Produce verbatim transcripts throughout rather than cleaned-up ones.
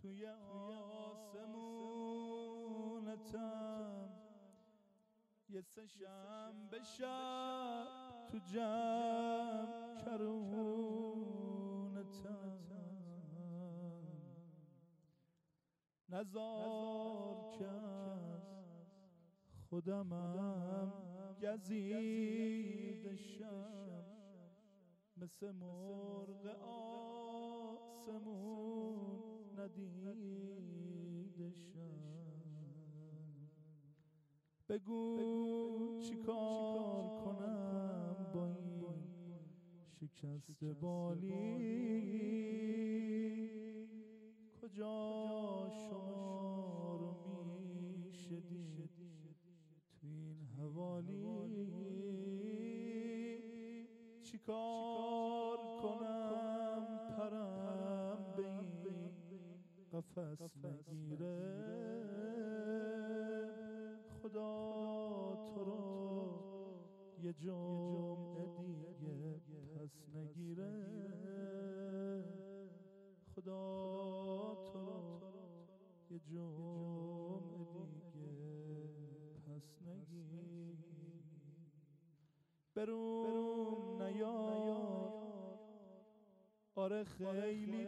توی آسمونتم، یه سه شنبه شب تو جمع کرونتم، نزار که خودمم گزیدشم، مثل مرغ آسمون ندیدشم. بگو چی کار کنم با این شکست بالی، کجا شما رو میشه دید تو این حوالی. چی کار کنم پرم به این قفس نگیره، خدا تو رو یه جمعه دیگه پس نگیره، خدا تو رو یه جمعه دیگه پس نگیره. بروم نیار آره خیلی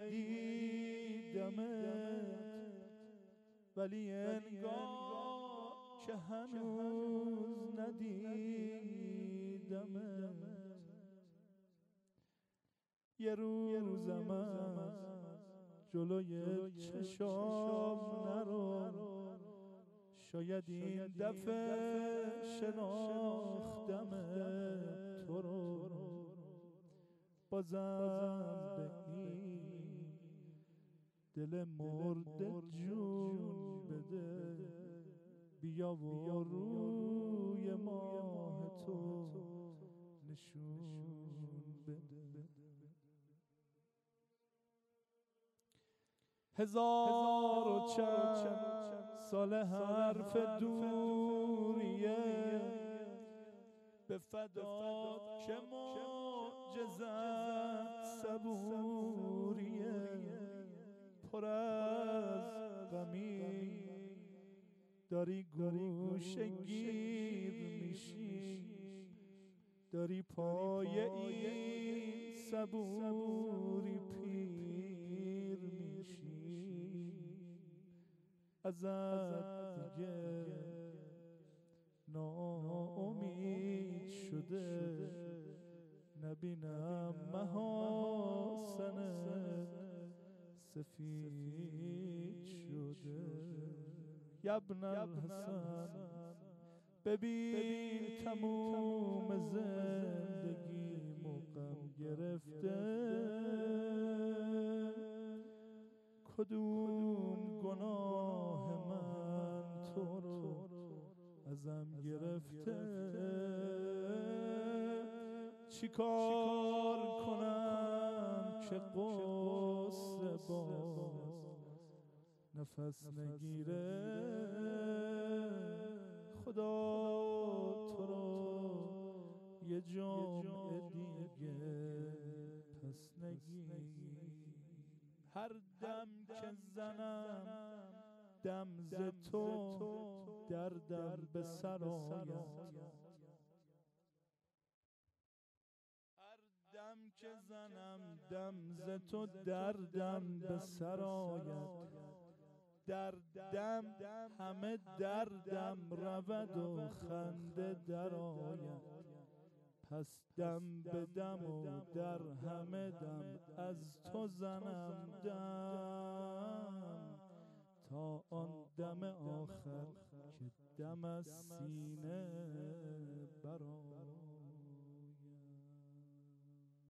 دیدمت، ولی انگار که هنوز ندیدمت. یه روزم از جلوی چشام نرو، شاید این دفعه شناختم تو رو، بازم به این دل مرده جون بده، بیا و روی ماه تو نشون بده. هزار و چند سال حرف دوریه، به فدا که معجزت صبوریه، پر از غمی داری گوشه گیر میشی، داری پای این صبوری پیر میشی. ازت دیگه ناامید شده، نبینم محاسنت سفید شده. یبن الحسن ببین تموم زندگی غم گرفته، کدوم گناه من تو رو ازم گرفته. چی کار کنم که قصه باز نفس نگیره، خدا تو رو یه جمعه دیگه پس نگیره. هر دم که زنم دم ز تو دردم به سر آید، هر دم که زنم دم ز تو دردم به سر آید. دردم همه دردم رود و خنده در آید، پس دم به دم و در همه دم از تو زنم دم، تا آن دم آخر که دم از سینه برآید.